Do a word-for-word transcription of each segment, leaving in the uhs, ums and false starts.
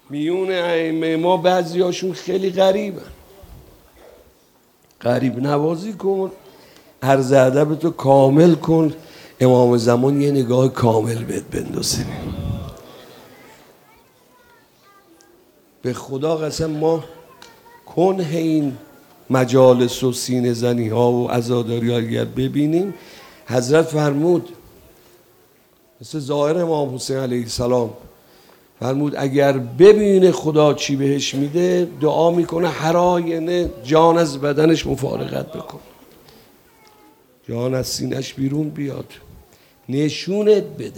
میون ائمه ما بعضی هاشون خیلی غریبن. غریب نوازی کن، عرض ادب تو کامل کن، امام زمان یه نگاه کامل بهت بندازه. به خدا قسم ما کنه این مجالس و سینه زنی ها و عزاداری ها اگر ببینیم، حضرت فرمود مثل ظاهر امام حسین علیه السلام فرمود اگر ببینه خدا چی بهش میده دعا میکنه هر آینه جان از بدنش مفارقت بکن، جان از سینش بیرون بیاد، نشونت بدن.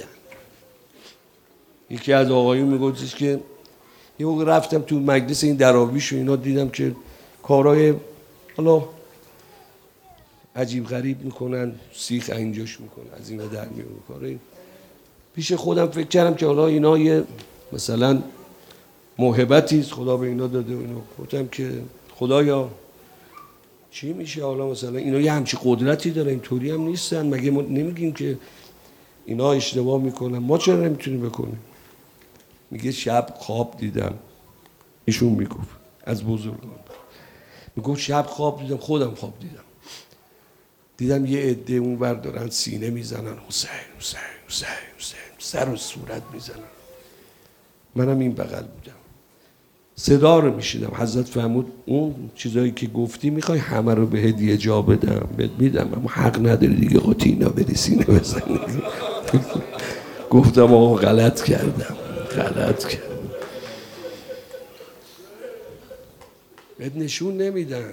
یکی از آقایون میگفتش که یه موقع رفتم تو مجلس این دراویش و اینا، دیدم که کارهای حالا عجیب غریب میکنن، سیخ اینجاش میکنن، از اینا در میون کاره. پیش خودم فکر کردم که حالا اینا یه مثلا موهبتی است خدا به اینا داده و اینا. گفتم که خدایا چی میشه حالا مثلا اینا یه همچی قدرتی داره، اینطوری هم نیستن، مگه ما نمیگیم که اینا اشتباه میکنن، ما چرا نمیتونیم بکنیم؟ میگه شب خواب دیدم، ایشون میگفت از بزرگان، میگفت شب خواب دیدم، خودم خواب دیدم، دیدم یه عده اون ور دارن سینه میزنن حسین حسین حسین حسین، سر و صورت میزنن، منم این بغل بودم، صدا رو میشیدم. حضرت فرمود اون چیزایی که گفتی میخوای همه رو به هدیه جا بدم، بهت میدم، اما حق نداری دیگه قاطی اینا بری سینه بزنی. گفتم آقا غلط کردم، غلط کردم. بهت نشون نمیدن،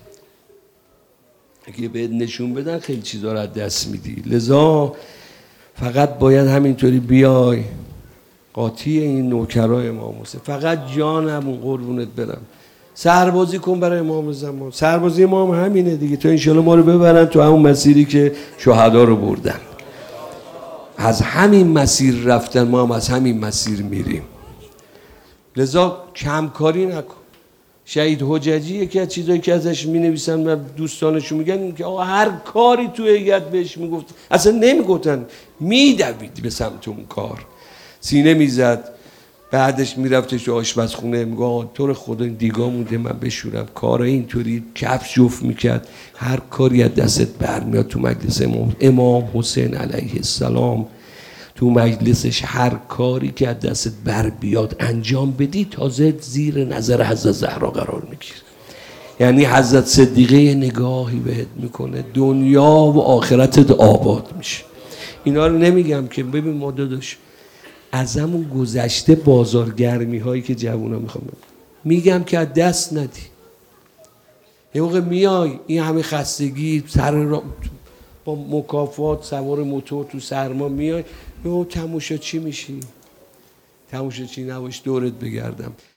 اگه بهت نشون بدن خیلی چیزا رو از دست میدی. لذا فقط باید همینطوری بیای قاطی این نوکرای امام حسین، فقط جانم قربونت برم، سربازی کن برای امام زمان. سربازی امام همینه دیگه، تو انشالله ما رو ببرن تو همون مسیری که شهدا رو بردن، از همین مسیر رفتن، ما هم از همین مسیر میریم. لذا کمکاری نکن. شهید حججی یکی از چیزایی که ازش مینویسن و دوستانشون میگن که آقا هر کاری تو هیئت بهش میگفت، اصلا نمیگفتن، میدوید به سمت اون کار، سینه میزد، بعدش میرفتش تو آشپزخونه میگه آقا تو رو خدا این دیگا مونده من بشورم، کار اینطوری کفش جفت میکرد، هر کاری از دستت برمیاد. تو مجلس امام, امام حسین علیه السلام تو مجلسش هر کاری که از دستت بر بیاد انجام بدی، تازه زیر نظر حضرت زهرا قرار میگیره. یعنی حضرت صدیقه نگاهی بهت میکنه، دنیا و آخرتت آباد میشه. اینا رو نمیگم که ببین ما داداش از همون گذشته بازارگرمی هایی که جوونا میخوام میگم که از دست ندی. یه موقع میای این همه خستگی سر را با مکافات سوار موتور تو سرما میای، یهو تماشا چی میشی؟ تماشا چی نباش دورت بگردم.